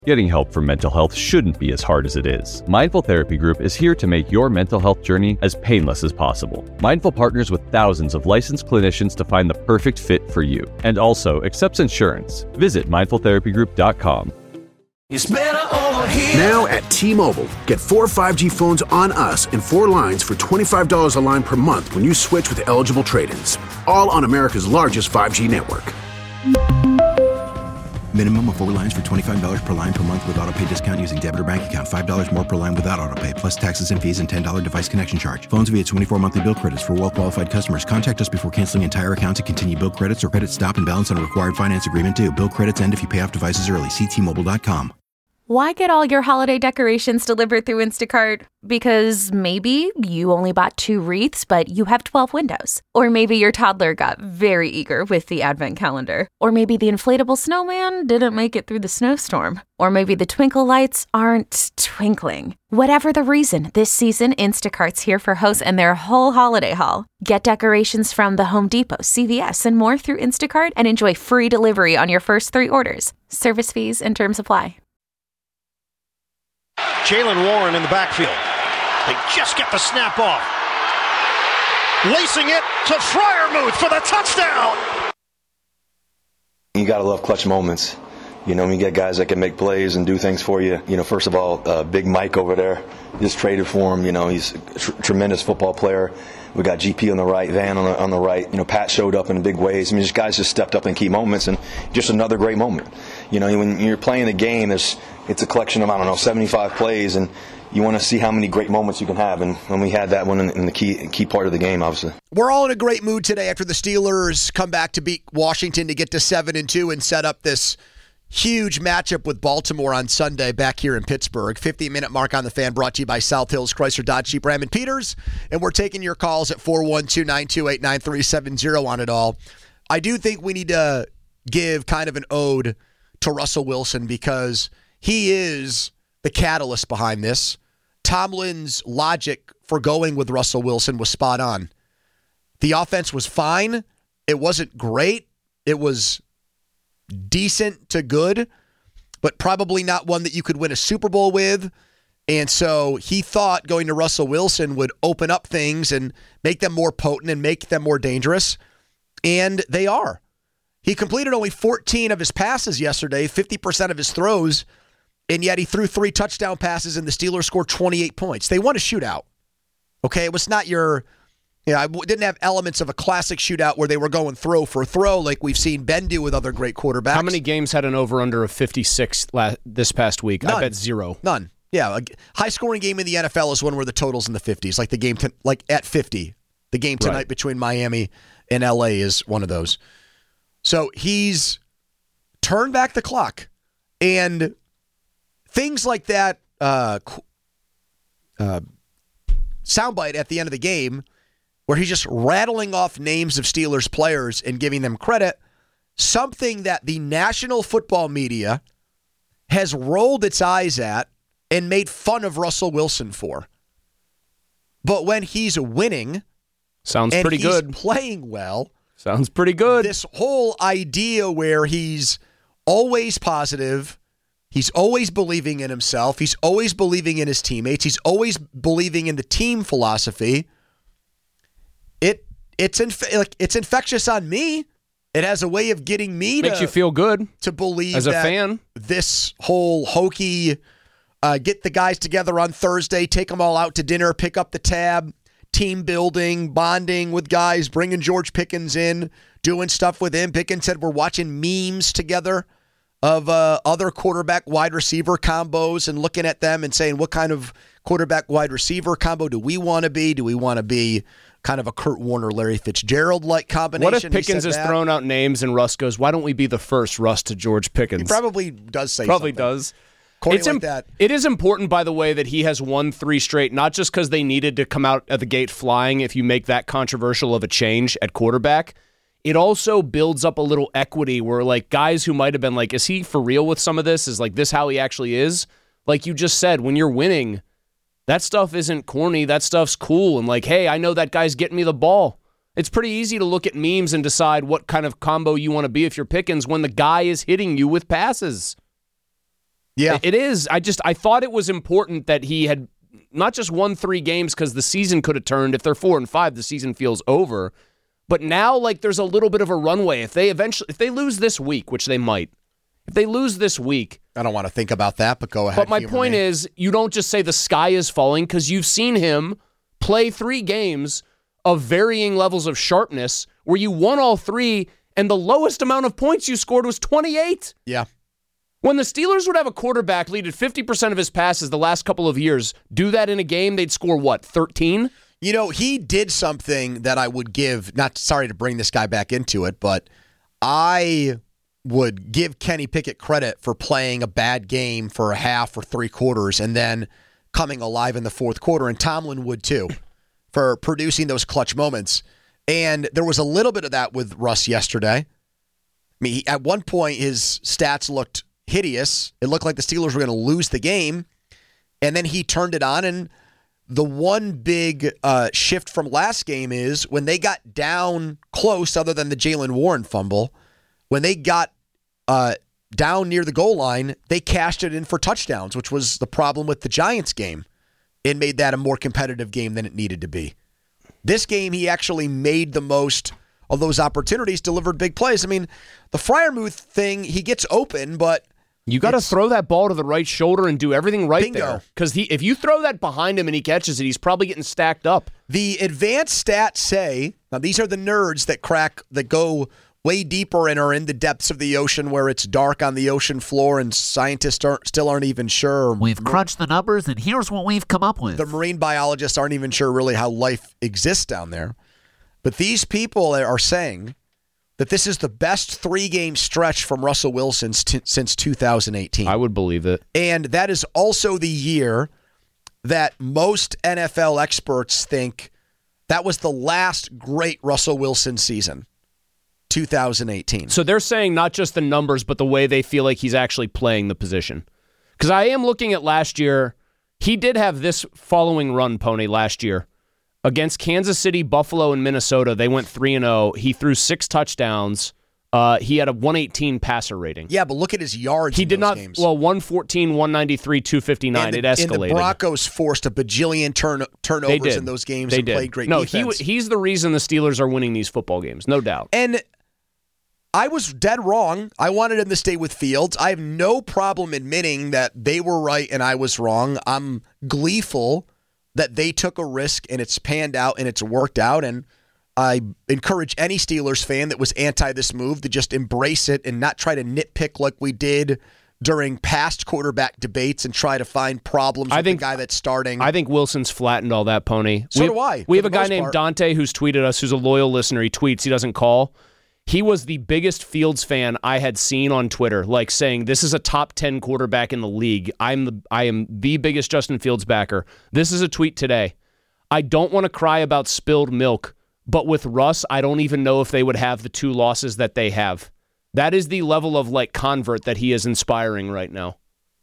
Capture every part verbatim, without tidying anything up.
Getting help for mental health shouldn't be as hard as it is. Mindful Therapy Group is here to make your mental health journey as painless as possible. Mindful partners with thousands of licensed clinicians to find the perfect fit for you, and also accepts insurance. Visit mindful therapy group dot com. It's better over here. Now at T-Mobile, get four five G phones on us and four lines for twenty-five dollars a line per month when you switch with eligible trade-ins. All on America's largest five G network. Minimum of four lines for twenty-five dollars per line per month with autopay discount using debit or bank account. five dollars more per line without autopay, plus taxes and fees and ten dollars device connection charge. Phones via twenty-four monthly bill credits for well-qualified customers. Contact us before canceling entire account to continue bill credits or credit stop and balance on a required finance agreement due. Bill credits end if you pay off devices early. See T Mobile dot com. Why get all your holiday decorations delivered through Instacart? Because maybe you only bought two wreaths, but you have twelve windows. Or maybe your toddler got very eager with the advent calendar. Or maybe the inflatable snowman didn't make it through the snowstorm. Or maybe the twinkle lights aren't twinkling. Whatever the reason, this season, Instacart's here for hosts and their whole holiday haul. Get decorations from the Home Depot, C V S, and more through Instacart and enjoy free delivery on your first three orders. Service fees and terms apply. Jaylen Warren in the backfield. They just get the snap off. Lacing it to Freiermuth for the touchdown. You got to love clutch moments. You know, when you get guys that can make plays and do things for you. You know, first of all, uh, Big Mike over there, just traded for him. You know, he's a tr- tremendous football player. We got G P on the right, Van on the, on the right. You know, Pat showed up in big ways. I mean, just guys just stepped up in key moments, and just another great moment. You know, when you're playing the game, there's it's a collection of, I don't know, seventy-five plays, and you want to see how many great moments you can have. And when we had that one in, in the key key part of the game, obviously. We're all in a great mood today after the Steelers come back to beat Washington to get to seven and two and set up this huge matchup with Baltimore on Sunday back here in Pittsburgh. fifty-minute mark on the Fan, brought to you by South Hills Chrysler Dodge Jeep Ram and Peters. And we're taking your calls at four one two, nine two eight, nine three seven zero on it all. I do think we need to give kind of an ode to Russell Wilson because he is the catalyst behind this. Tomlin's logic for going with Russell Wilson was spot on. The offense was fine. It wasn't great. It was decent to good, but probably not one that you could win a Super Bowl with. And so he thought going to Russell Wilson would open up things and make them more potent and make them more dangerous. And they are. He completed only fourteen of his passes yesterday, fifty percent of his throws, and yet he threw three touchdown passes and the Steelers scored twenty-eight points. They won a shootout. Okay, it was not your... Yeah, I didn't have elements of a classic shootout where they were going throw for throw like we've seen Ben do with other great quarterbacks. How many games had an over-under of fifty-six last, this past week? None. I bet zero. None. Yeah, a high-scoring game in the N F L is one where the total's in the fifties, like the game t- like at fifty. The game tonight right. between Miami and L A is one of those. So he's turned back the clock, and things like that uh, uh, soundbite at the end of the game where he's just rattling off names of Steelers players and giving them credit, something that the national football media has rolled its eyes at and made fun of Russell Wilson for. But when he's winning, sounds and pretty he's good. Playing well, sounds pretty good. This whole idea where he's always positive, he's always believing in himself, he's always believing in his teammates, he's always believing in the team philosophy. It it's inf- like it's infectious on me. It has a way of getting me makes to, you feel good to believe as a that fan. This whole hokey, uh, get the guys together on Thursday, take them all out to dinner, pick up the tab, team building, bonding with guys, bringing George Pickens in, doing stuff with him. Pickens said we're watching memes together of uh, other quarterback wide receiver combos and looking at them and saying, what kind of quarterback wide receiver combo do we want to be? Do we want to be kind of a Kurt Warner, Larry Fitzgerald-like combination? What if Pickens has thrown out names and Russ goes, why don't we be the first Russ to George Pickens? He probably does say probably something. does. It's like imp- that. It is important, by the way, that he has won three straight, not just because they needed to come out of the gate flying if you make that controversial of a change at quarterback. It also builds up a little equity where, like, guys who might have been like, is he for real with some of this? Is, like, this how he actually is? Like you just said, when you're winning, that stuff isn't corny. That stuff's cool. And like, hey, I know that guy's getting me the ball. It's pretty easy to look at memes and decide what kind of combo you want to be if you're Pickens when the guy is hitting you with passes. Yeah. It is. I just I thought it was important that he had not just won three games because the season could have turned. If they're four and five, the season feels over. But now, like, there's a little bit of a runway. If they eventually, if they lose this week, which they might, if they lose this week, I don't want to think about that, but go ahead. But my point me. is, you don't just say the sky is falling because you've seen him play three games of varying levels of sharpness where you won all three, and the lowest amount of points you scored was twenty-eight. Yeah. When the Steelers would have a quarterback lead at fifty percent of his passes the last couple of years, do that in a game, they'd score, what, thirteen? You know, he did something that I would give, not sorry to bring this guy back into it, but I would give Kenny Pickett credit for playing a bad game for a half or three quarters and then coming alive in the fourth quarter, and Tomlin would too, for producing those clutch moments. And there was a little bit of that with Russ yesterday. I mean, he, at one point, his stats looked hideous. It looked like the Steelers were going to lose the game, and then he turned it on, and the one big uh, shift from last game is when they got down close, other than the Jaylen Warren fumble, when they got uh, down near the goal line, they cashed it in for touchdowns, which was the problem with the Giants game. It made that a more competitive game than it needed to be. This game, he actually made the most of those opportunities, delivered big plays. I mean, the Freiermuth thing, he gets open, but you got to throw that ball to the right shoulder and do everything right bingo. there. Because he, if you throw that behind him and he catches it, he's probably getting stacked up. The advanced stats say, now these are the nerds that crack, that go way deeper and are in the depths of the ocean where it's dark on the ocean floor and scientists aren't, still aren't even sure. We've crunched the numbers and here's what we've come up with. The marine biologists aren't even sure really how life exists down there. But these people are saying that this is the best three-game stretch from Russell Wilson st- since two thousand eighteen. I would believe it. And that is also the year that most N F L experts think that was the last great Russell Wilson season, two thousand eighteen. So they're saying not just the numbers, but the way they feel like he's actually playing the position. Because I am looking at last year. He did have this following run, Pony, last year. Against Kansas City, Buffalo, and Minnesota, they went three and oh. He threw six touchdowns. Uh, he had a one eighteen passer rating. Yeah, but look at his yards he in did those not, games. Well, one fourteen, one ninety-three, two fifty-nine. The, it escalated. And the Broncos forced a bajillion turn, turnovers in those games they and did. played great no, defense. he he's the reason the Steelers are winning these football games, no doubt. And I was dead wrong. I wanted him to stay with Fields. I have no problem admitting that they were right and I was wrong. I'm gleeful that they took a risk and it's panned out and it's worked out. And I encourage any Steelers fan that was anti this move to just embrace it and not try to nitpick like we did during past quarterback debates and try to find problems I with think, the guy that's starting. I think Wilson's flattened all that, Pony. So we, do I. We have a guy most named part. Dante who's tweeted us, who's a loyal listener. He tweets, he doesn't call. He was the biggest Fields fan I had seen on Twitter, like saying, this is a top ten quarterback in the league. I'm the I am the biggest Justin Fields backer. This is a tweet today. I don't want to cry about spilled milk, but with Russ, I don't even know if they would have the two losses that they have. That is the level of like convert that he is inspiring right now.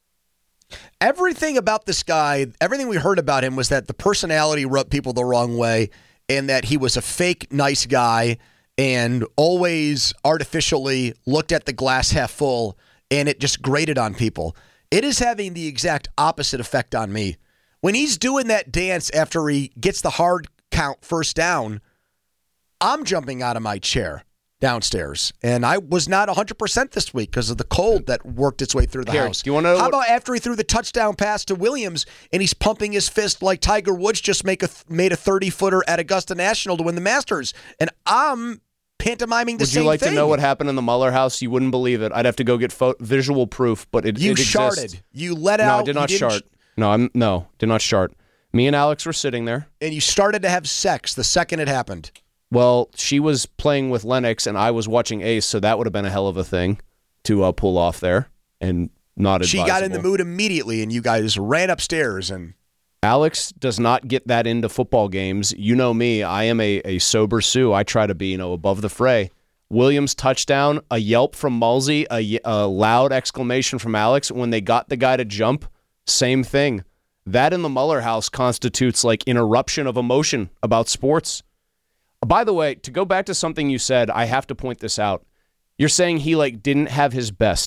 Everything about this guy, everything we heard about him was that the personality rubbed people the wrong way and that he was a fake nice guy and always artificially looked at the glass half full, and it just grated on people. It is having the exact opposite effect on me. When he's doing that dance after he gets the hard count first down, I'm jumping out of my chair downstairs. And I was not one hundred percent this week because of the cold that worked its way through the Here, house. do you wanna know How what- about after he threw the touchdown pass to Williams and he's pumping his fist like Tiger Woods just make a, made a thirty-footer at Augusta National to win the Masters? And I'm pantomiming the Would same you like thing. to know what happened in the Mueller house? You wouldn't believe it. I'd have to go get fo- visual proof, but it, You it sharted. exists. You let No, out. I did not you didn't shart. No, I'm no, did not shart. Me and Alex were sitting there. And you started to have sex the second it happened. Well, she was playing with Lennox, and I was watching Ace, so that would have been a hell of a thing to uh, pull off there, and not advisable. She got in the mood immediately, and you guys ran upstairs. And Alex does not get that into football games. You know me. I am a, a sober Sue. I try to be, you know, above the fray. Williams touchdown, a yelp from Mulsey, a, a loud exclamation from Alex. When they got the guy to jump, same thing. That in the Mueller house constitutes like an eruption of emotion about sports. By the way, to go back to something you said, I have to point this out. You're saying he like didn't have his best.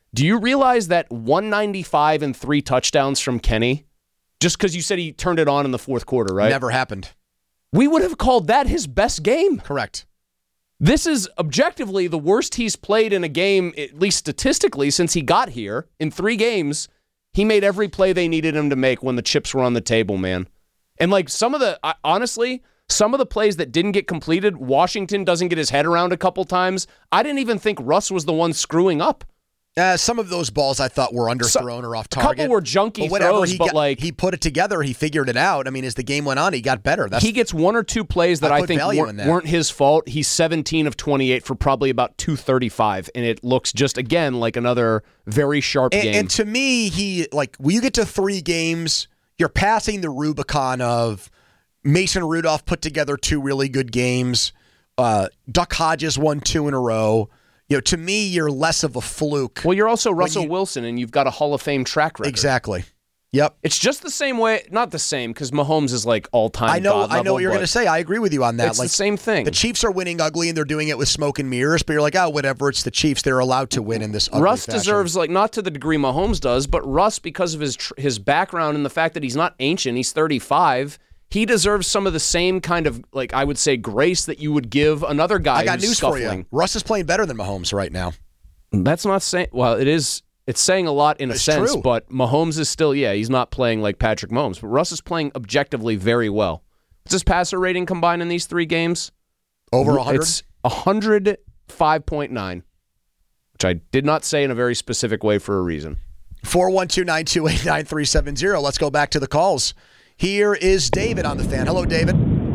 Do you realize that one ninety-five and three touchdowns from Kenny, just because you said he turned it on in the fourth quarter, right? Never happened. We would have called that his best game. Correct. This is objectively the worst he's played in a game, at least statistically, since he got here. In three games, he made every play they needed him to make when the chips were on the table, man. And like some of the, honestly, some of the plays that didn't get completed, Washington doesn't get his head around a couple times. I didn't even think Russ was the one screwing up. Uh, some of those balls I thought were underthrown so, or off target. A couple were junky but whatever, throws, he but got, like he put it together, he figured it out. I mean, as the game went on, he got better. That's, he gets one or two plays that I, I think weren't, weren't his fault. He's seventeen of twenty-eight for probably about two thirty-five, and it looks just again like another very sharp and, game. And to me, he like when you get to three games, you're passing the Rubicon of Mason Rudolph put together two really good games. Uh, Duck Hodges won two in a row. You know, to me, you're less of a fluke. Well, you're also Russell you, Wilson, and you've got a Hall of Fame track record. Exactly. Yep. It's just the same way, not the same, because Mahomes is like all-time I know. God level, I know what you're going to say. I agree with you on that. It's like, the same thing. The Chiefs are winning ugly, and they're doing it with smoke and mirrors. But you're like, oh, whatever. It's the Chiefs. They're allowed to win in this ugly Russ fashion. deserves, like, not to the degree Mahomes does, but Russ, because of his tr- his background and the fact that he's not ancient, he's thirty-five. He deserves some of the same kind of, like, I would say, grace that you would give another guy. I got who's news scuffling. for you. Russ is playing better than Mahomes right now. That's not saying, well, it is, it's saying a lot in a it's sense, true. But Mahomes is still, yeah, he's not playing like Patrick Mahomes, but Russ is playing objectively very well. What's his passer rating combined in these three games? Over one hundred? It's one oh five point nine, which I did not say in a very specific way for a reason. four one two, nine two eight, nine three seven zero. Let's go back to the calls. Here is David on the fan. Hello, David.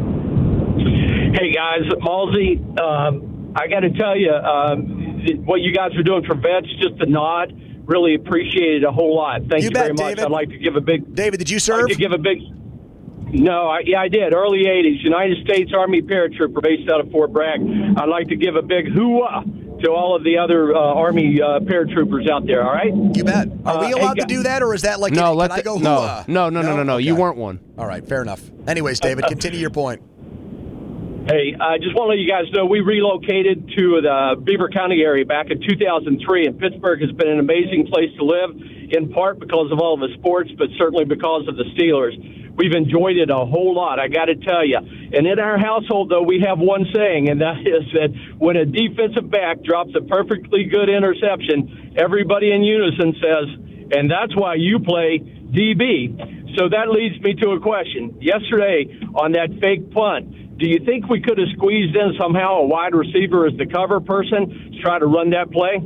Hey, guys. Malsey, um, I got to tell you, um, what you guys are doing for vets, just a nod. Really appreciate it a whole lot. Thank you, you bet, very much. David. I'd like to give a big... David, did you serve? I'd like to give a big... No, I, yeah, I did. Early eighties, United States Army paratrooper based out of Fort Bragg. I'd like to give a big hoo-ah to all of the other uh, Army uh, paratroopers out there, all right? You bet. Are we uh, allowed hey, to do that, or is that like... No, can let I the, go no, hoo-ah? No, no, no, no, no, no. Okay. You weren't one. All right, fair enough. Anyways, David, continue your point. Hey, I just want to let you guys know we relocated to the Beaver County area back in two thousand three, and Pittsburgh has been an amazing place to live, in part because of all of the sports, but certainly because of the Steelers. We've enjoyed it a whole lot, I got to tell you. And in our household, though, we have one saying, and that is that when a defensive back drops a perfectly good interception, everybody in unison says, and that's why you play D B. So that leads me to a question. Yesterday on that fake punt, do you think we could have squeezed in somehow a wide receiver as the cover person to try to run that play?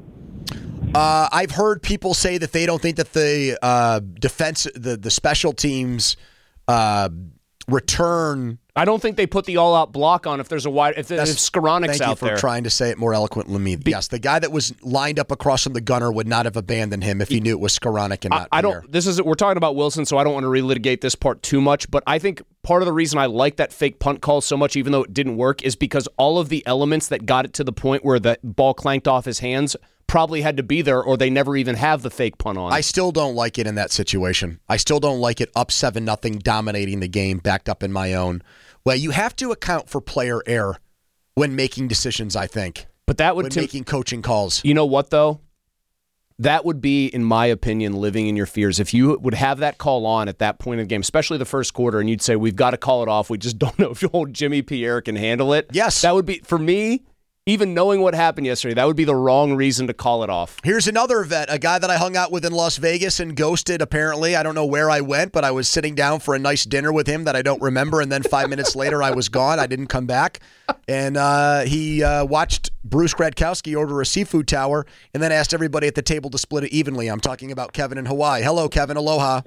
Uh, I've heard people say that they don't think that the uh, defense, the, the special teams uh, return. I don't think they put the all-out block on if there's a wide if, if Skoranic's thank out you for there. trying to say it more eloquently than me. Be- yes, the guy that was lined up across from the gunner would not have abandoned him if he knew it was Skoranik and not I, I Pierre. don't. This is we're talking about Wilson, so I don't want to relitigate this part too much. But I think part of the reason I like that fake punt call so much, even though it didn't work, is because all of the elements that got it to the point where the ball clanked off his hands probably had to be there, or they never even have the fake punt on. I still don't like it in that situation. I still don't like it up seven nothing, dominating the game, backed up in my own. Well, you have to account for player error when making decisions, I think. But that would when t- making coaching calls. You know what, though? That would be, in my opinion, living in your fears. If you would have that call on at that point in the game, especially the first quarter, and you'd say, we've got to call it off. We just don't know if old Jimmy Pierre can handle it. Yes. That would be, for me, even knowing what happened yesterday, that would be the wrong reason to call it off. Here's another vet, a guy that I hung out with in Las Vegas and ghosted, apparently. I don't know where I went, but I was sitting down for a nice dinner with him that I don't remember, and then five minutes later I was gone. I didn't come back. And uh, he uh, watched Bruce Gradkowski order a seafood tower and then asked everybody at the table to split it evenly. I'm talking about Kevin in Hawaii. Hello, Kevin. Aloha.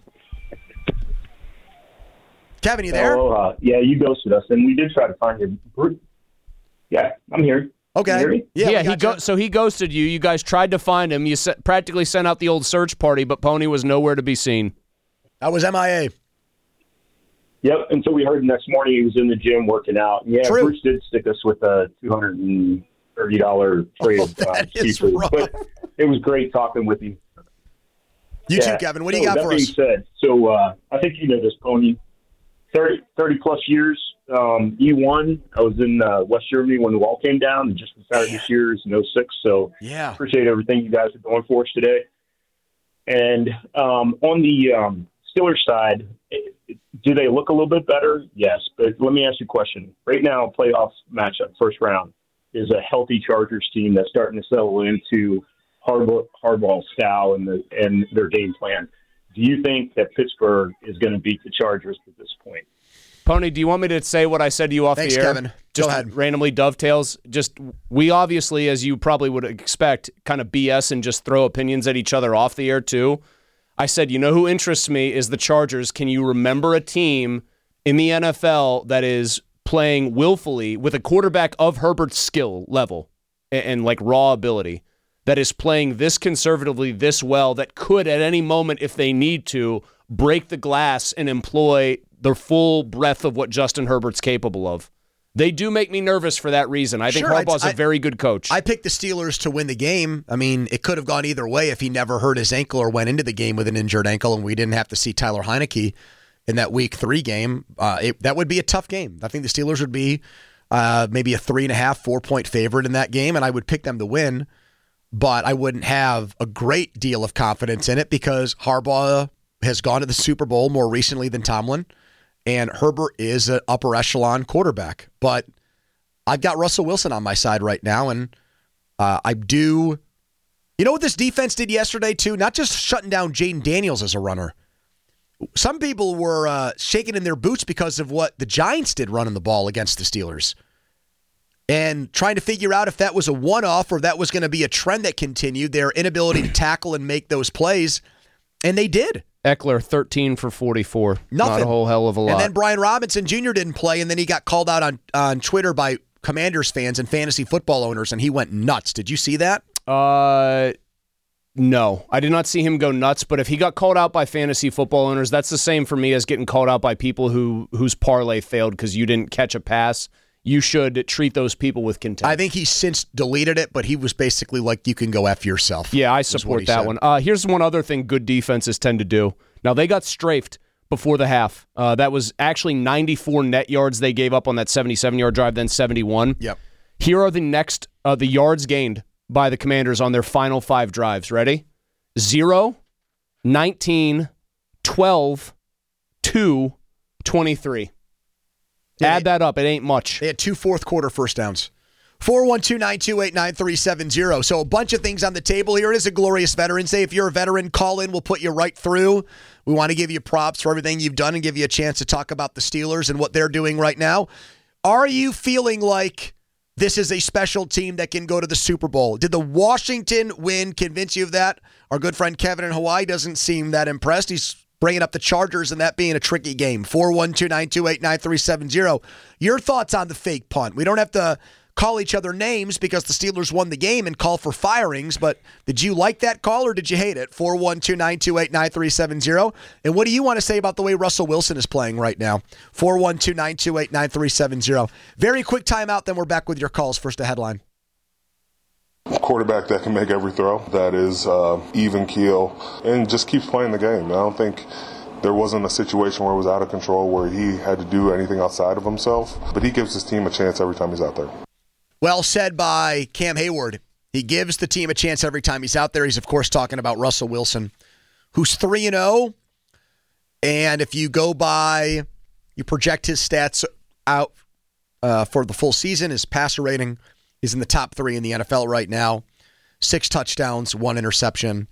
Kevin, you there? Aloha. Yeah, you ghosted us, and we did try to find you. Yeah, I'm here. Okay. Yeah, yeah he go- so he ghosted you. You guys tried to find him. You se- practically sent out the old search party, but Pony was nowhere to be seen. I was M I A. Yep, until we heard the next morning he was in the gym working out. Yeah, True. Bruce did stick us with a two hundred thirty dollars trade oh, of uh, seafood. But it was great talking with you. You yeah. too, Kevin. What do so you got that for being us? Said, so uh, I think you know this, Pony. thirty, thirty plus years Um, E one, I was in uh, West Germany when the wall came down, and just decided this year is in oh six. So yeah, appreciate everything you guys are doing for us today. And um, on the um, Steelers side, it, it, do they look a little bit better? Yes, but let me ask you a question. Right now, playoff matchup, first round, is a healthy Chargers team that's starting to settle into hardball, hardball style and the, and their game plan. Do you think that Pittsburgh is going to beat the Chargers at this point? Pony, do you want me to say what I said to you off Thanks, the air? Kevin. Just Go ahead. Randomly dovetails. Just we obviously, as you probably would expect, kind of B S and just throw opinions at each other off the air too. I said, you know who interests me is the Chargers. Can you remember a team in the N F L that is playing willfully with a quarterback of Herbert's skill level and, and like raw ability that is playing this conservatively, this well, that could at any moment, if they need to, break the glass and employ the full breadth of what Justin Herbert's capable of? They do make me nervous for that reason. I think Sure, Harbaugh's I- a very good coach. I picked the Steelers to win the game. I mean, it could have gone either way if he never hurt his ankle or went into the game with an injured ankle and we didn't have to see Tyler Heineke in that week three game. Uh, it, that would be a tough game. I think the Steelers would be uh, maybe a three and a half, four point favorite in that game, and I would pick them to win, but I wouldn't have a great deal of confidence in it because Harbaugh has gone to the Super Bowl more recently than Tomlin, and Herbert is an upper echelon quarterback. But I've got Russell Wilson on my side right now, and uh, I do. You know what this defense did yesterday, too? Not just shutting down Jaden Daniels as a runner. Some people were uh, shaking in their boots because of what the Giants did running the ball against the Steelers and trying to figure out if that was a one-off or that was going to be a trend that continued, their inability to tackle and make those plays, and they did. Eckler, thirteen for forty-four. Nothing. Not a whole hell of a lot. And then Brian Robinson Junior didn't play, and then he got called out on, on Twitter by Commanders fans and fantasy football owners, and he went nuts. Did you see that? Uh, no. I did not see him go nuts, but if he got called out by fantasy football owners, that's the same for me as getting called out by people who whose parlay failed because you didn't catch a pass. You should treat those people with contempt. I think he's since deleted it, but he was basically like, you can go F yourself. Yeah, I support that said. one. Uh, here's one other thing good defenses tend to do. Now, they got strafed before the half. Uh, that was actually ninety-four net yards they gave up on that seventy-seven-yard drive, then seventy-one. Yep. Here are the next, uh, the yards gained by the Commanders on their final five drives. Ready? Zero, nineteen, twelve, two, twenty-three. Add that up. It ain't much. They had two fourth quarter first downs. four one two, nine two eight, nine three seven zero. So a bunch of things on the table here. It is a glorious Veterans Day. If you're a veteran, call in. We'll put you right through. We want to give you props for everything you've done and give you a chance to talk about the Steelers and what they're doing right now. Are you feeling like this is a special team that can go to the Super Bowl? Did the Washington win convince you of that? Our good friend Kevin in Hawaii doesn't seem that impressed. He's bringing up the Chargers and that being a tricky game. four one two, nine two eight, nine three seven zero. Your thoughts on the fake punt? We don't have to call each other names because the Steelers won the game and call for firings, but did you like that call or did you hate it? four one two, nine two eight, nine three seven zero. And what do you want to say about the way Russell Wilson is playing right now? four one two, nine two eight, nine three seven zero. Very quick timeout, then we're back with your calls. First, a headline. A quarterback that can make every throw, that is uh, even keel, and just keeps playing the game. I don't think there wasn't a situation where it was out of control where he had to do anything outside of himself, but he gives his team a chance every time he's out there. Well said by Cam Hayward. He gives the team a chance every time he's out there. He's, of course, talking about Russell Wilson, who's three and oh, and if you go by, you project his stats out uh, for the full season, his passer rating is in the top three in the N F L right now. Six touchdowns, one interception.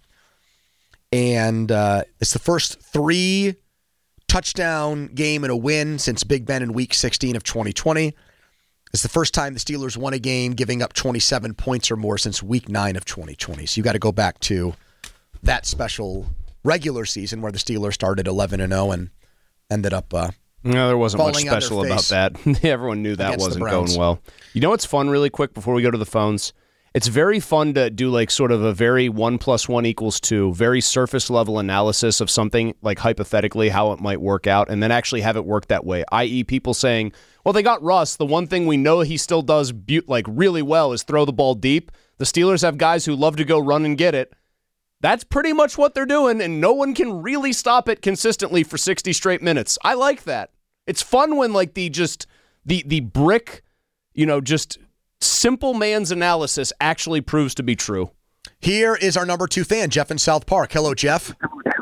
And uh, it's the first three touchdown game and a win since Big Ben in week sixteen of twenty twenty. It's the first time the Steelers won a game giving up twenty-seven points or more since week nine of twenty twenty. So you got to go back to that special regular season where the Steelers started eleven and oh and ended up uh, No, there wasn't much falling on their special about face that. Everyone knew that against the wasn't Browns. going well. You know what's fun really quick before we go to the phones? It's very fun to do like sort of a very one plus one equals two, very surface level analysis of something like hypothetically how it might work out and then actually have it work that way, that is people saying, well, they got Russ. The one thing we know he still does be- like really well is throw the ball deep. The Steelers have guys who love to go run and get it. That's pretty much what they're doing, and no one can really stop it consistently for sixty straight minutes. I like that. It's fun when like the just the the brick, you know, just simple man's analysis actually proves to be true. Here is our number two fan, Jeff in South Park. Hello, Jeff.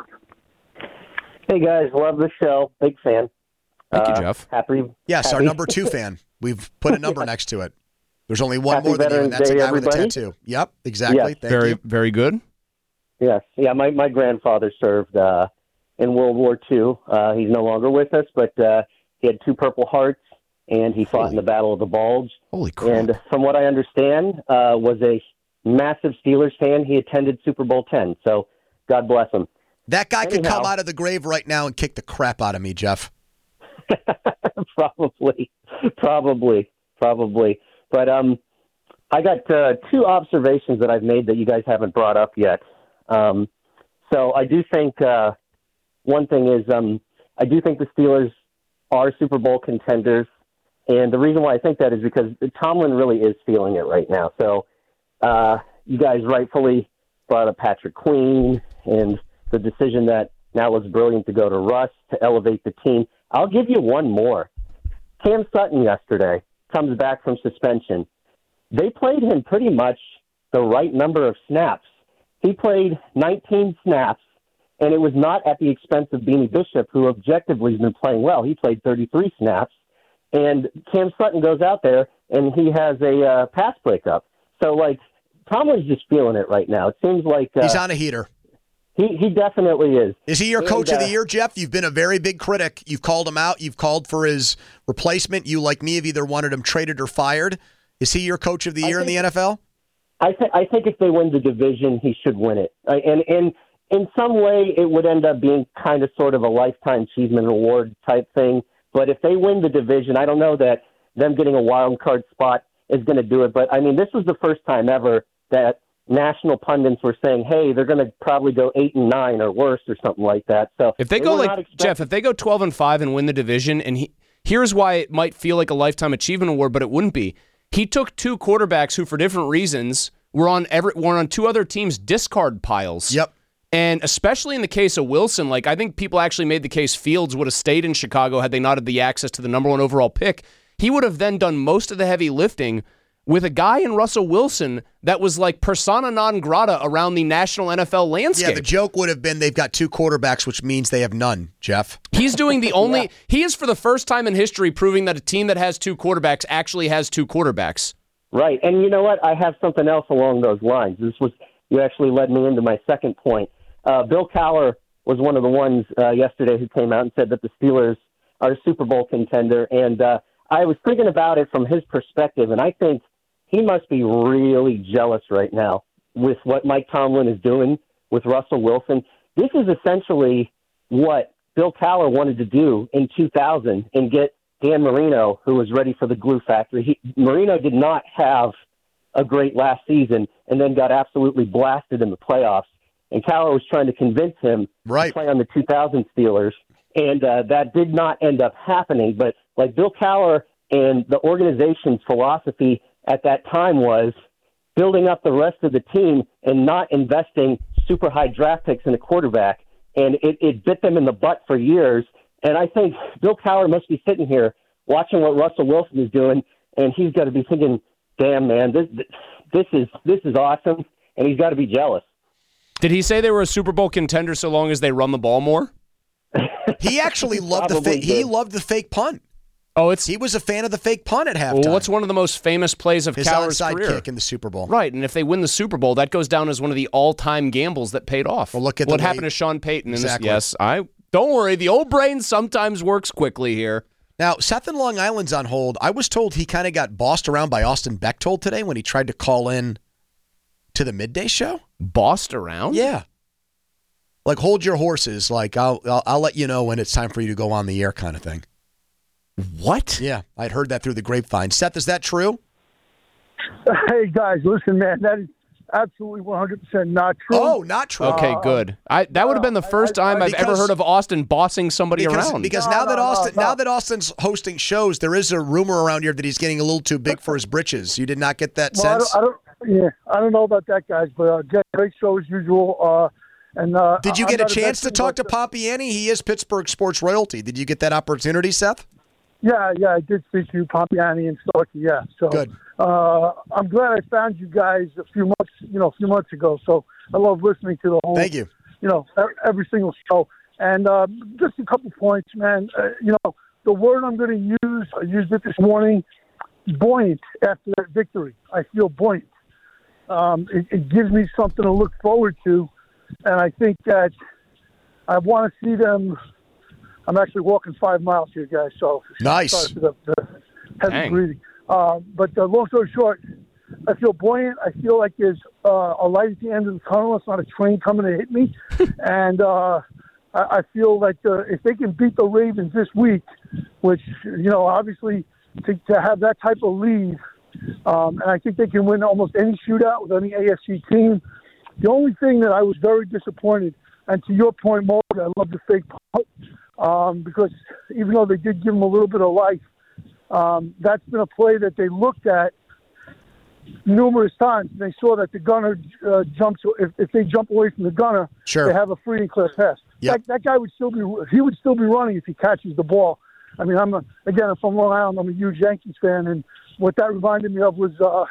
Hey, guys. Love the show. Big fan. Thank uh, you, Jeff. Happy. Yes, happy. our number two fan. We've put a number next to it. There's only one Happy more than you, and Veterans that's a Day, guy with a everybody. tattoo. Yep, exactly. Yes. Thank very, you. very good. Yes. Yeah, my, my grandfather served uh, in World War Two. Uh, he's no longer with us, but uh, he had two Purple Hearts, and he fought Holy. in the Battle of the Bulge. Holy crap. And from what I understand, uh, was a massive Steelers fan. He attended Super Bowl ten, so God bless him. That guy could Anyhow. come out of the grave right now and kick the crap out of me, Jeff. Probably, probably, probably. But um, I got uh, two observations that I've made that you guys haven't brought up yet. Um, so I do think uh, one thing is um, I do think the Steelers are Super Bowl contenders, and the reason why I think that is because Tomlin really is feeling it right now. So uh, you guys rightfully brought up Patrick Queen and the decision that now was brilliant to go to Russ to elevate the team. I'll give you one more. Cam Sutton yesterday comes back from suspension. They played him pretty much the right number of snaps. He played nineteen snaps, and it was not at the expense of Beanie Bishop, who objectively has been playing well. He played thirty-three snaps, and Cam Sutton goes out there, and he has a uh, pass breakup. So, like, Tomlin's just feeling it right now. It seems like... Uh, He's on a heater. He he definitely is. Is he your coach and, of uh, the year, Jeff? You've been a very big critic. You've called him out. You've called for his replacement. You, like me, have either wanted him traded or fired. Is he your coach of the year I in the think- N F L? I, th- I think if they win the division, he should win it. Uh, and, and in some way, it would end up being kind of sort of a lifetime achievement award type thing. But if they win the division, I don't know that them getting a wild card spot is going to do it. But, I mean, this was the first time ever that national pundits were saying, hey, they're going to probably go eight and nine or worse or something like that. So If they they go were like not expect- Jeff, if they go twelve and five and win the division, and he here's why it might feel like a lifetime achievement award, but it wouldn't be. He took two quarterbacks who, for different reasons, were on every were on two other teams' discard piles. Yep. And especially in the case of Wilson, like I think people actually made the case Fields would have stayed in Chicago had they not had the access to the number one overall pick. He would have then done most of the heavy lifting with a guy in Russell Wilson that was like persona non grata around the national N F L landscape. Yeah, the joke would have been they've got two quarterbacks, which means they have none, Jeff. He's doing the only Yeah. he is for the first time in history proving that a team that has two quarterbacks actually has two quarterbacks. Right. And you know what? I have something else along those lines. This was, you actually led me into my second point. Uh, Bill Cowher was one of the ones uh, yesterday who came out and said that the Steelers are a Super Bowl contender. And uh, I was thinking about it from his perspective, and I think he must be really jealous right now with what Mike Tomlin is doing with Russell Wilson. This is essentially what Bill Cowher wanted to do in two thousand and get Dan Marino, who was ready for the glue factory. He, Marino did not have a great last season and then got absolutely blasted in the playoffs. And Cowher was trying to convince him right. to play on the two thousand Steelers, and uh, that did not end up happening. But like Bill Cowher and the organization's philosophy at that time was building up the rest of the team and not investing super high draft picks in a quarterback. And it, it bit them in the butt for years. And I think Bill Cowher must be sitting here watching what Russell Wilson is doing, and he's got to be thinking, damn, man, this this is this is awesome, and he's got to be jealous. Did he say they were a Super Bowl contender so long as they run the ball more? He actually loved the Probably fa- he did. loved the fake punt. Oh, it's He was a fan of the fake punt at halftime. well, what's one of the most famous plays of His Cowher's onside career? kick in the Super Bowl. Right, and if they win the Super Bowl, that goes down as one of the all-time gambles that paid off. Well, look at what the way- happened to Sean Payton. Exactly. In this, yes, I don't worry. The old brain sometimes works quickly here. Now, Seth in Long Island's on hold. I was told he kind of got bossed around by Austin Bechtold today when he tried to call in to the midday show. Bossed around? Yeah. Like, hold your horses. Like, I'll, I'll I'll let you know when it's time for you to go on the air kind of thing. What? Yeah, I'd heard that through the grapevine. Seth, is that true? Hey, guys, listen, man, that is absolutely one hundred percent not true. Oh, not true. Okay, Uh, good. I that would have been the first I- I- time I've ever because- heard of Austin bossing somebody Because, around. because No, now no, that no, Austin no. now that Austin's hosting shows, there is a rumor around here that he's getting a little too big for his britches. You did not get that Well, I sense? don't, I don't, yeah, I don't know about that, guys, but uh, Jeff, great show as usual. Uh, and uh, Did you I'm get a not chance to veteran, talk to but, uh, Pompiani? He is Pittsburgh sports royalty. Did you get that opportunity, Seth? Yeah, yeah, I did speak to Pompiani and Starkey. Yeah, so good. Uh, I'm glad I found you guys a few months, you know, a few months ago. So I love listening to the whole. Thank you. You know, every single show. And uh, just a couple points, man. Uh, you know, the word I'm going to use, I used it this morning, buoyant after that victory. I feel buoyant. Um, it, it gives me something to look forward to. And I think that I want to see them. I'm actually walking five miles here, guys. So nice. Sorry for the, the heavy Dang. breathing. Uh, but uh, long story short, I feel buoyant. I feel like there's uh, a light at the end of the tunnel. It's not a train coming to hit me. and uh, I, I feel like uh, if they can beat the Ravens this week, which, you know, obviously to, to have that type of lead, um, and I think they can win almost any shootout with any A F C team. The only thing that I was very disappointed, and to your point, Morgan, I love the fake punt, um, because even though they did give him a little bit of life, um, that's been a play that they looked at numerous times. They saw that the gunner uh, jumps. If, if they jump away from the gunner, sure. they have a free and clear pass. Yep. That, that guy would still be. He would still be running if he catches the ball. I mean, I'm a, again, I'm from Long Island. I'm a huge Yankees fan, and what that reminded me of was uh,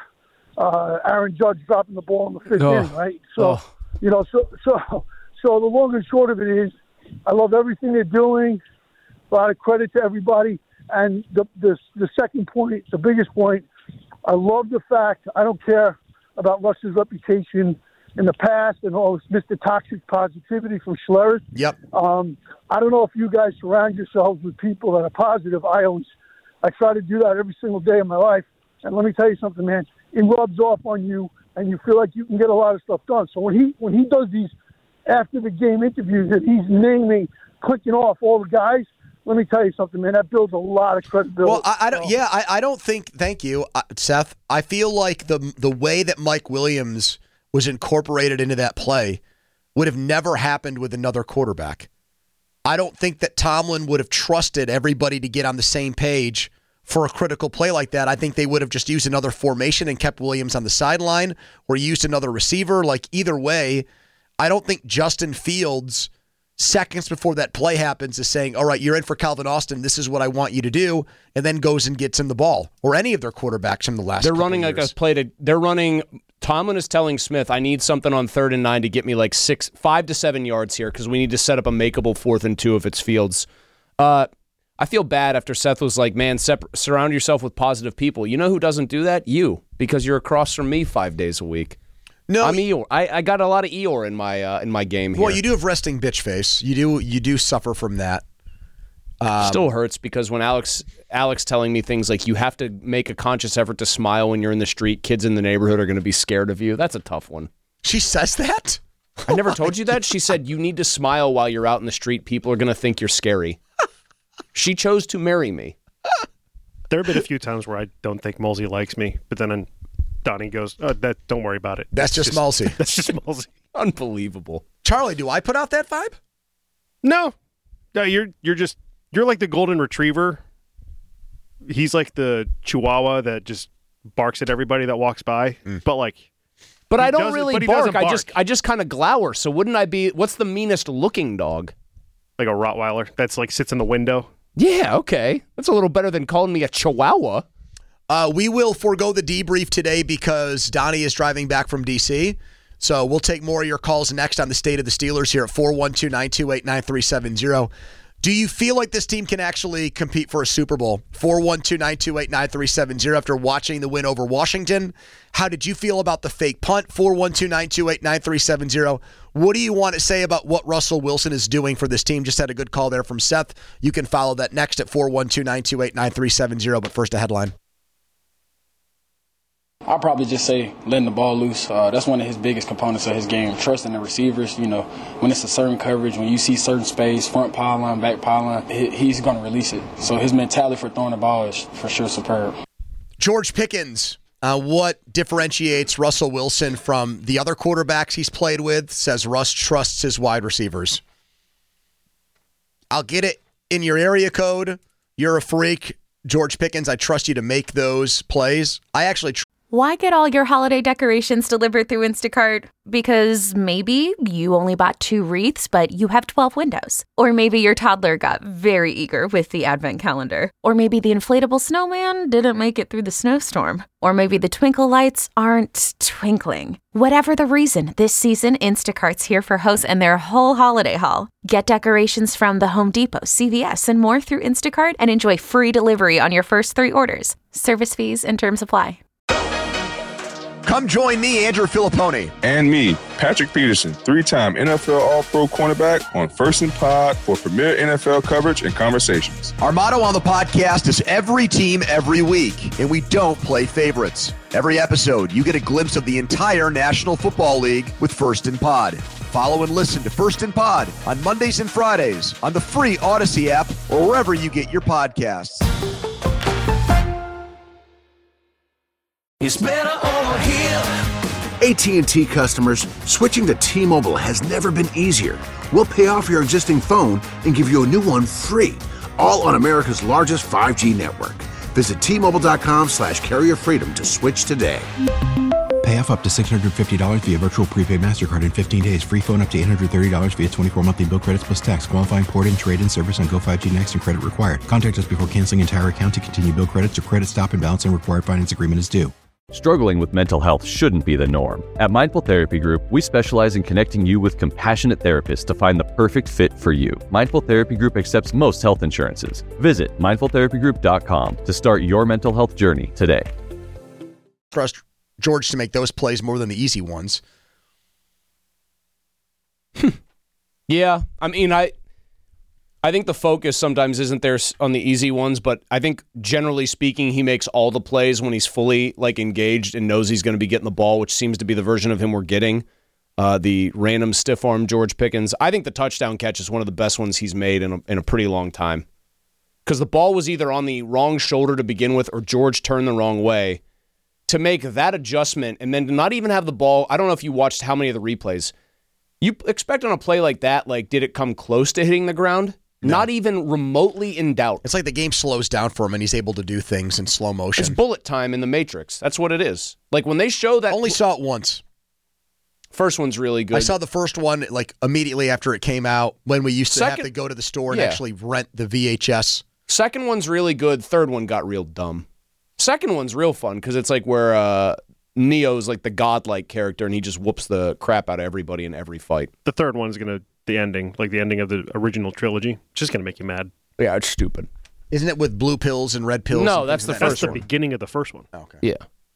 uh, Aaron Judge dropping the ball in the fifth oh. inning, right? So, oh. you know, so so so the long and short of it is, I love everything they're doing. A lot of credit to everybody. And the the the second point, the biggest point, I love the fact, I don't care about Russ's reputation in the past and all this Mister Toxic positivity from Schlereth. Yep. Um, I don't know if you guys surround yourselves with people that are positive. I always, I try to do that every single day of my life. And let me tell you something, man, it rubs off on you and you feel like you can get a lot of stuff done. So when he when he does these after the game interviews and he's naming, clicking off all the guys, let me tell you something, man. That builds a lot of credibility. Well, I, I don't. Yeah, I, I don't think. Thank you, uh, Seth. I feel like the the way that Mike Williams was incorporated into that play would have never happened with another quarterback. I don't think that Tomlin would have trusted everybody to get on the same page for a critical play like that. I think they would have just used another formation and kept Williams on the sideline, or used another receiver. Like either way, I don't think Justin Fields, seconds before that play happens, is saying, all right, you're in for Calvin Austin. This is what I want you to do. And then goes and gets him the ball, or any of their quarterbacks from the last They're couple running years. like a play to, they're running, Tomlin is telling Smith, I need something on third and nine to get me like six, five to seven yards here because we need to set up a makeable fourth and two if it's Fields. Uh, I feel bad after Seth was like, man, separ- surround yourself with positive people. You know who doesn't do that? You, because you're across from me five days a week. No, I'm Eeyore. I, I got a lot of Eeyore in my uh, in my game here. Well, you do have resting bitch face. You do you do suffer from that. Um, Still hurts because when Alex Alex telling me things like you have to make a conscious effort to smile when you're in the street, kids in the neighborhood are going to be scared of you. That's a tough one. She says that? I never told you that. She said you need to smile while you're out in the street. People are going to think you're scary. She chose to marry me. There have been a few times where I don't think Mulsey likes me, but then in Donnie goes, oh, that, don't worry about it. That's, that's just Mulsey. That's just Mulsey. Unbelievable. Charlie, do I put out that vibe? No. No, you're you're just, you're like the golden retriever. He's like the chihuahua that just barks at everybody that walks by. Mm. But like, But I don't does, really but bark. bark. I just I just kind of glower. So wouldn't I be, what's the meanest looking dog? Like a Rottweiler that's like sits in the window. Yeah, okay. That's a little better than calling me a chihuahua. Uh, we will forego the debrief today because Donnie is driving back from D C. So we'll take more of your calls next on the State of the Steelers here at four one two, nine two eight, nine three seven zero. Do you feel like this team can actually compete for a Super Bowl? four one two, nine two eight, nine three seven zero after watching the win over Washington. How did you feel about the fake punt? four one two, nine two eight, nine three seven zero. What do you want to say about what Russell Wilson is doing for this team? Just had a good call there from Seth. You can follow that next at four one two, nine two eight, nine three seven zero. But first, a headline. I'll probably just say letting the ball loose. Uh, that's one of his biggest components of his game. Trusting the receivers. You know, when it's a certain coverage, when you see certain space, front pylon, back pylon, he, he's going to release it. So his mentality for throwing the ball is for sure superb. George Pickens, uh, what differentiates Russell Wilson from the other quarterbacks he's played with? Says Russ trusts his wide receivers. I'll get it in your area code. You're a freak. George Pickens, I trust you to make those plays. I actually tr- Why get all your holiday decorations delivered through Instacart? Because maybe you only bought two wreaths, but you have twelve windows. Or maybe your toddler got very eager with the advent calendar. Or maybe the inflatable snowman didn't make it through the snowstorm. Or maybe the twinkle lights aren't twinkling. Whatever the reason, this season, Instacart's here for hosts and their whole holiday haul. Get decorations from the Home Depot, C V S, and more through Instacart and enjoy free delivery on your first three orders. Service fees and terms apply. Come join me, Andrew Filipponi. And me, Patrick Peterson, three-time N F L All-Pro cornerback on First and Pod for premier N F L coverage and conversations. Our motto on the podcast is every team, every week, and we don't play favorites. Every episode, you get a glimpse of the entire National Football League with First and Pod. Follow and listen to First and Pod on Mondays and Fridays on the free Odyssey app or wherever you get your podcasts. It's better over here. A T and T customers, switching to T-Mobile has never been easier. We'll pay off your existing phone and give you a new one free, all on America's largest five G network. Visit T-Mobile.com slash carrier freedom to switch today. Pay off up to six hundred fifty dollars via virtual prepaid MasterCard in fifteen days. Free phone up to eight hundred thirty dollars via twenty-four monthly bill credits plus tax. Qualifying port and trade-in service on Go five G Next and credit required. Contact us before canceling entire account to continue bill credits or credit stop and balance and required finance agreement is due. Struggling with mental health shouldn't be the norm. At Mindful Therapy Group, we specialize in connecting you with compassionate therapists to find the perfect fit for you. Mindful Therapy Group accepts most health insurances. Visit mindful therapy group dot com to start your mental health journey today. Trust George to make those plays more than the easy ones. Yeah, I mean, I I think the focus sometimes isn't there on the easy ones, but I think generally speaking, he makes all the plays when he's fully like engaged and knows he's going to be getting the ball, which seems to be the version of him we're getting. Uh, the random stiff arm George Pickens. I think the touchdown catch is one of the best ones he's made in a, in a pretty long time. Because the ball was either on the wrong shoulder to begin with or George turned the wrong way. To make that adjustment and then to not even have the ball, I don't know if you watched how many of the replays. You expect on a play like that, like, did it come close to hitting the ground? No. Not even remotely in doubt. It's like the game slows down for him and he's able to do things in slow motion. It's bullet time in the Matrix. That's what it is. Like when they show that. Only saw it once. First one's really good. I saw the first one like immediately after it came out when we used to Second, have to go to the store and yeah. actually rent the V H S. Second one's really good. Third one got real dumb. Second one's real fun because it's like where uh, Neo's like the godlike character and he just whoops the crap out of everybody in every fight. The third one's going to. The ending, like the ending of the original trilogy, it's just going to make you mad. Yeah, it's stupid. Isn't it with blue pills and red pills? No, that's the that? first That's one. the beginning of the first one. Oh, okay. Yeah.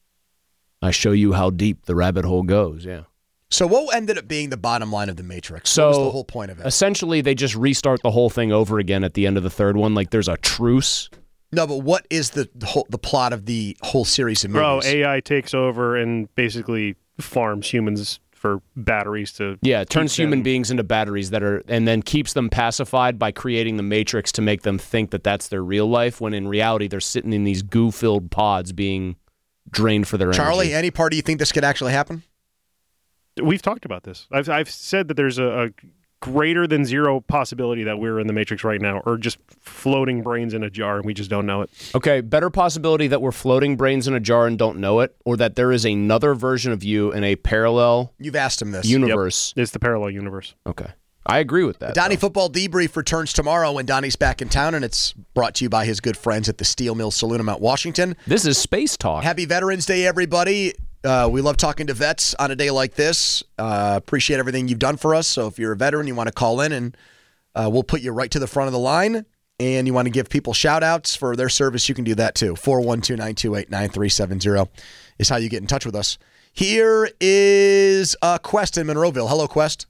I show you how deep the rabbit hole goes, yeah. So what ended up being the bottom line of the Matrix? So what was the whole point of it? Essentially, they just restart the whole thing over again at the end of the third one. Like there's a truce. No, but what is the the, whole, the plot of the whole series of movies? Bro, A I takes over and basically farms humans for batteries to yeah it turns human them. beings into batteries that are and then keeps them pacified by creating the Matrix to make them think that that's their real life when in reality they're sitting in these goo-filled pods being drained for their Charlie, energy. Any part do you think this could actually happen? We've talked about this. I've I've said that there's a, a greater than zero possibility that we're in the Matrix right now or just floating brains in a jar and we just don't know it. Okay, better possibility that we're floating brains in a jar and don't know it, or that there is another version of you in a parallel You've asked him this. universe. Yep. It's the parallel universe. Okay. I agree with that. The Donnie though. Football Debrief returns tomorrow when Donnie's back in town, and it's brought to you by his good friends at the Steel Mill Saloon in Mount Washington. This is Space Talk. Happy Veterans Day, everybody. Uh, we love talking to vets on a day like this. Uh, appreciate everything you've done for us. So if you're a veteran, you want to call in, and uh, we'll put you right to the front of the line. And you want to give people shout-outs for their service, you can do that too. four one two, nine two eight, nine three seven zero is how you get in touch with us. Here is uh, Quest in Monroeville. Hello, Quest.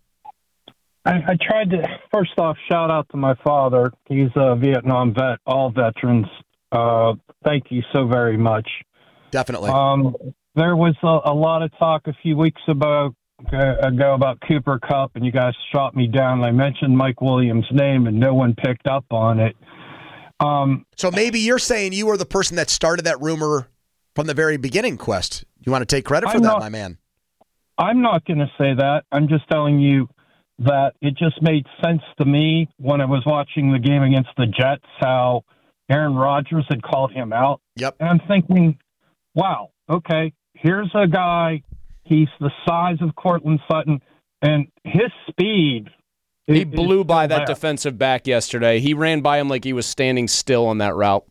I, I tried to, first off, shout out to my father. He's a Vietnam vet, all veterans. Uh, thank you so very much. Definitely. Um, there was a, a lot of talk a few weeks ago, uh, ago about Cooper Kupp, and you guys shot me down. I mentioned Mike Williams' name, and no one picked up on it. Um, so maybe you're saying you were the person that started that rumor from the very beginning, Quest. You want to take credit for I'm that, not, my man? I'm not going to say that. I'm just telling you that it just made sense to me when I was watching the game against the Jets, how Aaron Rodgers had called him out. Yep. And I'm thinking, wow, okay, here's a guy, he's the size of Cortland Sutton, and his speed. He is- blew is by still that there. defensive back yesterday. He ran by him like he was standing still on that route.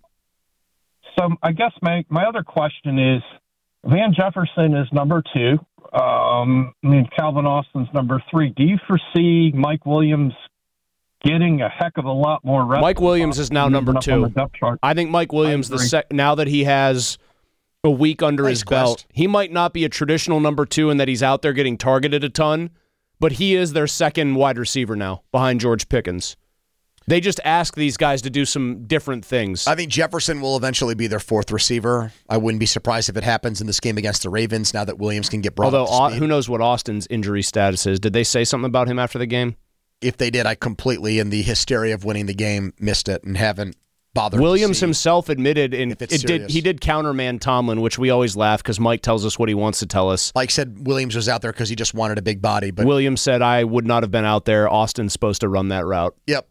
So I guess my, my other question is, Van Jefferson is number two. Um, I mean, Calvin Austin's number three. Do you foresee Mike Williams getting a heck of a lot more reps? Mike Williams is now number Moving up on the two. depth chart? I think Mike Williams, the agree. sec- now that he has a week under his belt, he might not be a traditional number two in that he's out there getting targeted a ton, but he is their second wide receiver now behind George Pickens. They just ask these guys to do some different things. I think Jefferson will eventually be their fourth receiver. I wouldn't be surprised if it happens in this game against the Ravens now that Williams can get brought Although, up to Au- speed. who knows what Austin's injury status is. Did they say something about him after the game? If they did, I completely, in the hysteria of winning the game, missed it and haven't bothered Williams to see. himself admitted, and it's it did. serious. He did counterman Tomlin, which we always laugh because Mike tells us what he wants to tell us. Like said, Williams was out there because he just wanted a big body. But Williams said, "I would not have been out there. Austin's supposed to run that route." Yep.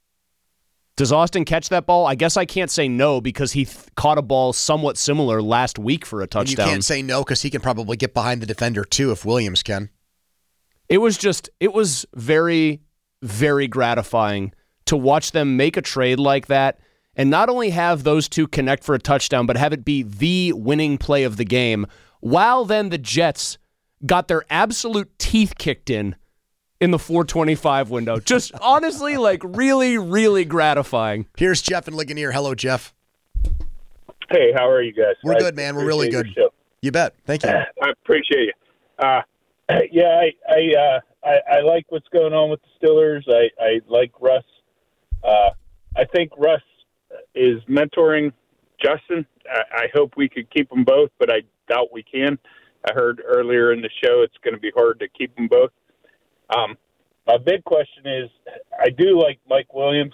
Does Austin catch that ball? I guess I can't say no because he th- caught a ball somewhat similar last week for a And you touchdown. can't say no because he can probably get behind the defender too if Williams can. It was just, it was very, very gratifying to watch them make a trade like that and not only have those two connect for a touchdown, but have it be the winning play of the game, while then the Jets got their absolute teeth kicked in in the four twenty-five window. Just honestly, like really, really gratifying. Here's Jeff and Ligonier. Hello, Jeff. Hey, how are you guys? We're I good, man. We're really appreciate good. your show. You bet. Thank you. I appreciate you. Uh, yeah, I I, uh, I I like what's going on with the Steelers. I, I like Russ. Uh, I think Russ is mentoring Justin. I, I hope we could keep them both, but I doubt we can. I heard earlier in the show it's going to be hard to keep them both. Um, my big question is, I do like Mike Williams.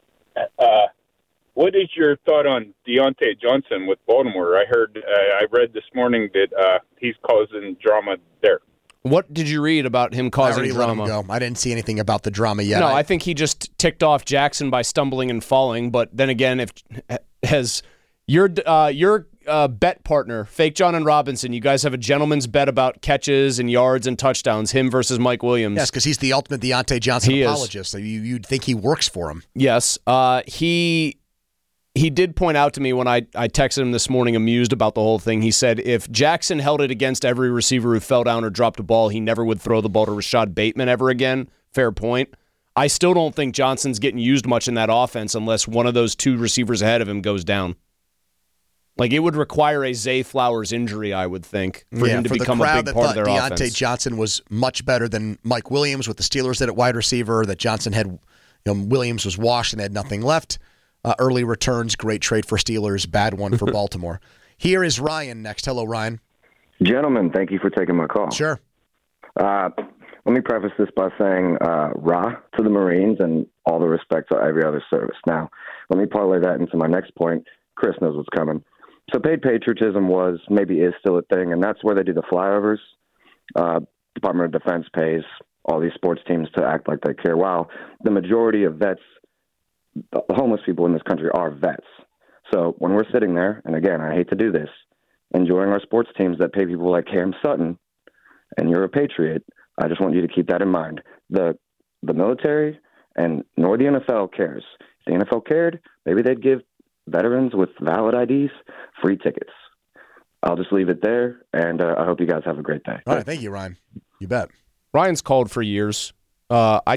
Uh, what is your thought on Deontay Johnson with Baltimore? I heard, uh, I read this morning that uh, he's causing drama there. What did you read about him I causing already let him drama? go. I didn't see anything about the drama yet. No, I, I think he just ticked off Jackson by stumbling and falling. But then again, if has your uh, your uh, bet partner, Fake John and Robinson, you guys have a gentleman's bet about catches and yards and touchdowns, him versus Mike Williams. yes, because he's the ultimate Deontay Johnson He is. apologist. So you, you'd think he works for him. Yes, uh, he he did point out to me when I, I texted him this morning, amused about the whole thing. He said if Jackson held it against every receiver who fell down or dropped a ball, he never would throw the ball to Rashad Bateman ever again. Fair point. I still don't think Johnson's getting used much in that offense unless one of those two receivers ahead of him goes down. Like, it would require a Zay Flowers injury, I would think, for yeah, him to for become the a crowd big that part of thought their Deontay offense. Johnson was much better than Mike Williams with the Steelers did at wide receiver, that Johnson had, you know, Williams was washed and had nothing left. Uh, early returns, great trade for Steelers, bad one for Baltimore. Here is Ryan next. Hello, Ryan. Gentlemen, thank you for taking my call. Sure. Uh, let me preface this by saying uh, rah to the Marines and all the respect to every other service. Now, let me parlay that into my next point. Chris knows what's coming. So paid patriotism was, maybe is still a thing, and that's where they do the flyovers. Uh, Department of Defense pays all these sports teams to act like they care. Wow, the majority of vets, the homeless people in this country are vets. So when we're sitting there, and again, I hate to do this, enjoying our sports teams that pay people like Cam Sutton, and you're a patriot, I just want you to keep that in mind. The the military and nor the N F L cares. If the N F L cared, maybe they'd give veterans with valid I Ds free tickets. I'll just leave it there, and uh, I hope you guys have a great day. All right, thank you, Ryan. You bet. Ryan's called for years. Uh, I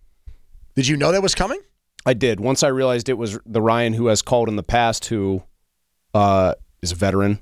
Did you know that was coming? I did. Once I realized it was the Ryan who has called in the past who uh, is a veteran.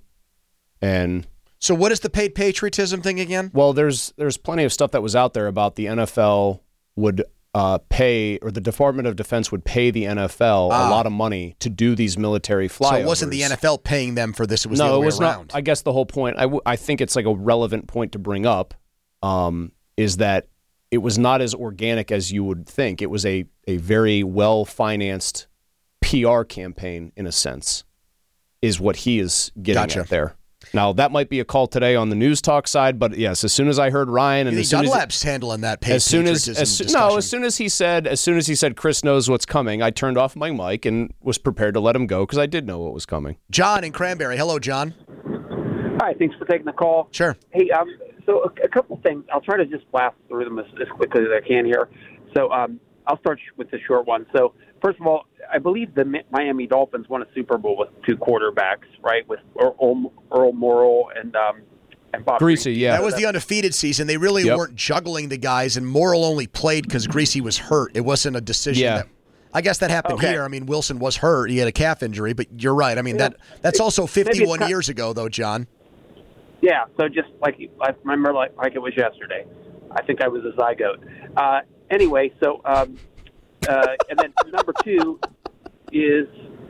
And so what is the paid patriotism thing again? Well, there's there's plenty of stuff that was out there about the N F L would uh, pay, or the Department of Defense would pay the N F L Ah. a lot of money to do these military flyovers. So it wasn't the N F L paying them for this. It was no, the other it was way around. not. I guess the whole point, I, w- I think it's like a relevant point to bring up, um, is that it was not as organic as you would think. It was a, a very well-financed P R campaign, in a sense, is what he is getting Gotcha. at there. Now, that might be a call today on the news talk side, but yes, as soon as I heard Ryan, and You as think soon as Dunlap's handling that paid as soon as, patriotism as soo- discussion? no, as soon as he said, as soon as he said, Chris knows what's coming, I turned off my mic and was prepared to let him go because I did know what was coming. John in Cranberry. Hello, John. Hi, thanks for taking the call. Sure. Hey, um, so a, a couple things. I'll try to just blast through them as, as quickly as I can here. So um, I'll start with the short one. So first of all, I believe the Miami Dolphins won a Super Bowl with two quarterbacks, right, with Earl, Earl Morrall and um, and Bob Greasy. Yeah, that was the undefeated season. They really Yep. weren't juggling the guys, and Morrall only played because Greasy was hurt. It wasn't a decision. Yeah. That, I guess that happened Okay. here. I mean, Wilson was hurt; he had a calf injury. But you're right. I mean Yeah. that that's also Maybe it's fifty-one cut- years ago, though, John. Yeah, so just like I remember, like, like it was yesterday. I think I was a zygote. Uh, anyway, so um, uh, and then number two is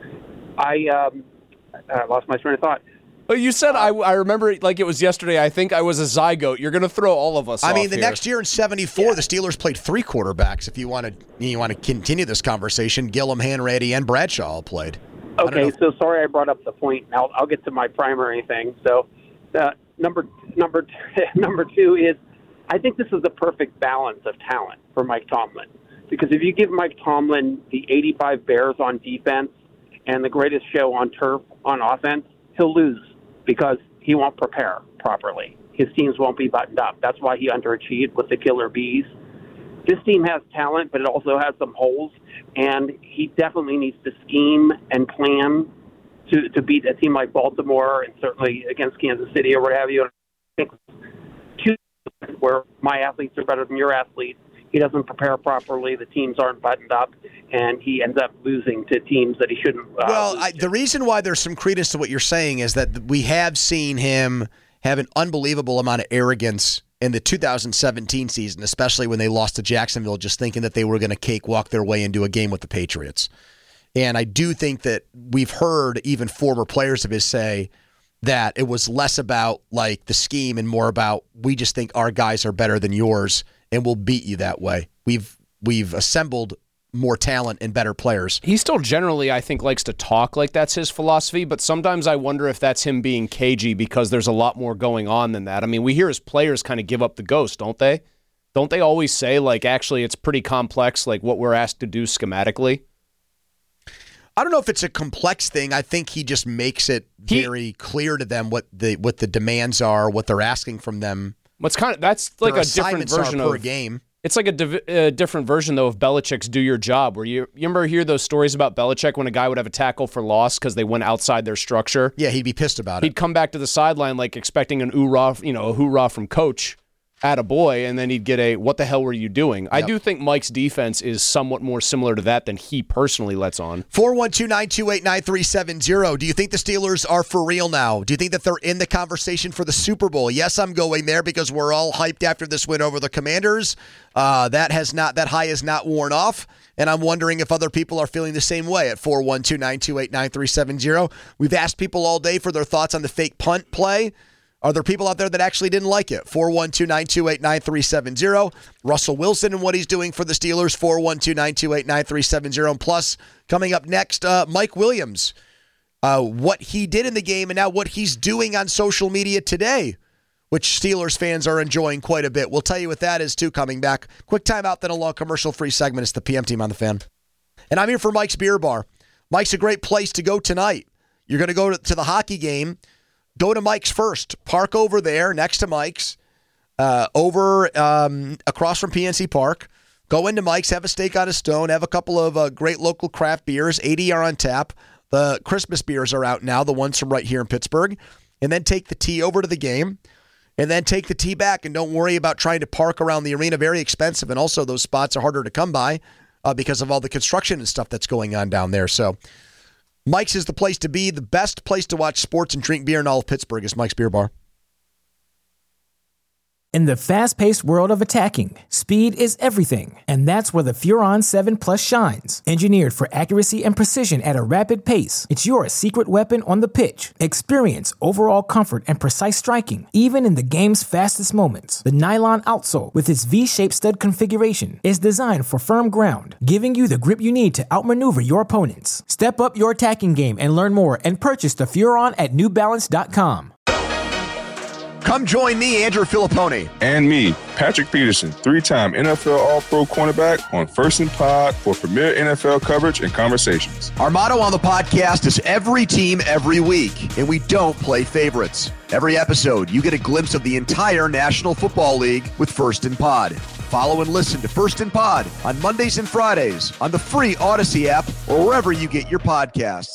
I um, I lost my train of thought. Oh, you said I, I remember it like it was yesterday. I think I was a zygote. You're going to throw all of us I off mean, the here. next year in seventy-four, the Steelers played three quarterbacks. If you want to, you want to continue this conversation, Gillum, Hanratty, and Bradshaw all played. I don't know Okay, if- so sorry I brought up the point. I'll, I'll get to my primary thing. So, uh, number number number two is, I think this is the perfect balance of talent for Mike Tomlin. Because if you give Mike Tomlin the eighty-five Bears on defense and the greatest show on turf on offense, he'll lose because he won't prepare properly. His teams won't be buttoned up. That's why he underachieved with the Killer Bees. This team has talent, but it also has some holes, and he definitely needs to scheme and plan to, to beat a team like Baltimore and certainly against Kansas City or what have you. I think two where my athletes are better than your athletes. He doesn't prepare properly. The teams aren't buttoned up, and he ends up losing to teams that he shouldn't. Uh, Well, I, the reason why there's some credence to what you're saying is that we have seen him have an unbelievable amount of arrogance in the two thousand seventeen season, especially when they lost to Jacksonville, just thinking that they were going to cakewalk their way into a game with the Patriots. And I do think that we've heard even former players of his say that it was less about like the scheme and more about we just think our guys are better than yours and we'll beat you that way. We've we've assembled more talent and better players. He still generally, I think, likes to talk like that's his philosophy, but sometimes I wonder if that's him being cagey because there's a lot more going on than that. I mean, we hear his players kind of give up the ghost, don't they? Don't they always say, like, actually, it's pretty complex, like what we're asked to do schematically? I don't know if it's a complex thing. I think he just makes it very he, clear to them what the what the demands are, what they're asking from them. What's kind of that's like Their a different version per of game. It's like a, div- a different version though of Belichick's "Do Your Job," where you you remember hear those stories about Belichick when a guy would have a tackle for loss because they went outside their structure. Yeah, he'd be pissed about it. He'd come back to the sideline like expecting an hoorah, you know, a hoorah from coach. Attaboy, and then he'd get a, what the hell were you doing? Yep. I do think Mike's defense is somewhat more similar to that than he personally lets on. four one two, nine two eight, nine three seven zero. Do you think the Steelers are for real now? Do you think that they're in the conversation for the Super Bowl? Yes, I'm going there because we're all hyped after this win over the Commanders. Uh, that has not that high has not worn off, and I'm wondering if other people are feeling the same way at four one two, nine two eight, nine three seven zero. We've asked people all day for their thoughts on the fake punt play. Are there people out there that actually didn't like it? four one two, nine two eight, nine three seven zero. Russell Wilson and what he's doing for the Steelers, four one two, nine two eight, nine three seven zero. And plus, coming up next, uh, Mike Williams, uh, what he did in the game and now what he's doing on social media today, which Steelers fans are enjoying quite a bit. We'll tell you what that is, too, coming back. Quick timeout, then a long commercial-free segment. It's the P M Team on the Fan. And I'm here for Mike's Beer Bar. Mike's a great place to go tonight. You're going to go to the hockey game. Go to Mike's first. Park over there next to Mike's, uh, over um, across from P N C Park. Go into Mike's, have a steak on a stone, have a couple of uh, great local craft beers. eighty are on tap. The Christmas beers are out now, the ones from right here in Pittsburgh. And then take the tea over to the game. And then take the tea back, and don't worry about trying to park around the arena. Very expensive, and also those spots are harder to come by uh, because of all the construction and stuff that's going on down there. So Mike's is the place to be. The best place to watch sports and drink beer in all of Pittsburgh is Mike's Beer Bar. In the fast-paced world of attacking, speed is everything, and that's where the Furon seven Plus shines. Engineered for accuracy and precision at a rapid pace, it's your secret weapon on the pitch. Experience overall comfort and precise striking, even in the game's fastest moments. The nylon outsole, with its V-shaped stud configuration, is designed for firm ground, giving you the grip you need to outmaneuver your opponents. Step up your attacking game and learn more and purchase the Furon at New Balance dot com. Come join me, Andrew Filippone. And me, Patrick Peterson, three-time N F L All-Pro cornerback on First and Pod for premier N F L coverage and conversations. Our motto on the podcast is every team, every week, and we don't play favorites. Every episode, you get a glimpse of the entire National Football League with First and Pod. Follow and listen to First and Pod on Mondays and Fridays on the free Odyssey app or wherever you get your podcasts.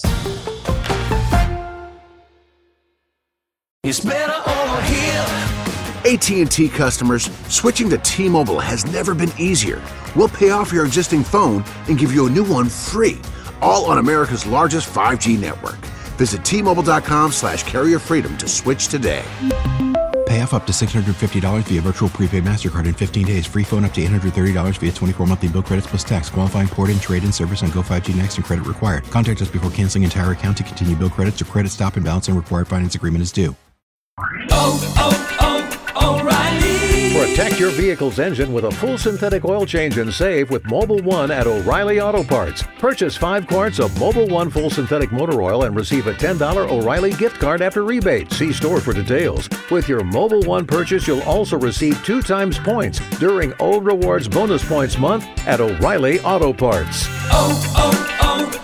It's better over here. A T and T customers, switching to T-Mobile has never been easier. We'll pay off your existing phone and give you a new one free, all on America's largest five G network. Visit T-Mobile.com slash carrier freedom to switch today. Pay off up to six hundred fifty dollars via virtual prepaid MasterCard in fifteen days. Free phone up to eight hundred thirty dollars via twenty-four monthly bill credits plus tax. Qualifying port-in, trade-in service on Go five G Next and credit required. Contact us before canceling entire account to continue bill credits or credit stop and balance and required finance agreement is due. Oh, oh, oh, O'Reilly. Protect your vehicle's engine with a full synthetic oil change and save with Mobil one at O'Reilly Auto Parts. Purchase five quarts of Mobil one full synthetic motor oil and receive a ten dollars O'Reilly gift card after rebate. See store for details. With your Mobil one purchase, you'll also receive two times points during O Rewards Bonus Points Month at O'Reilly Auto Parts. Oh,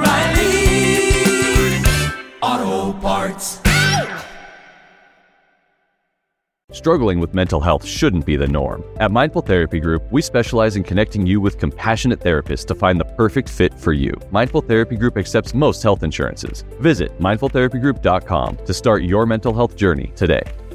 oh, oh, O'Reilly Auto Parts. Struggling with mental health shouldn't be the norm. At Mindful Therapy Group, we specialize in connecting you with compassionate therapists to find the perfect fit for you. Mindful Therapy Group accepts most health insurances. Visit mindful therapy group dot com to start your mental health journey today.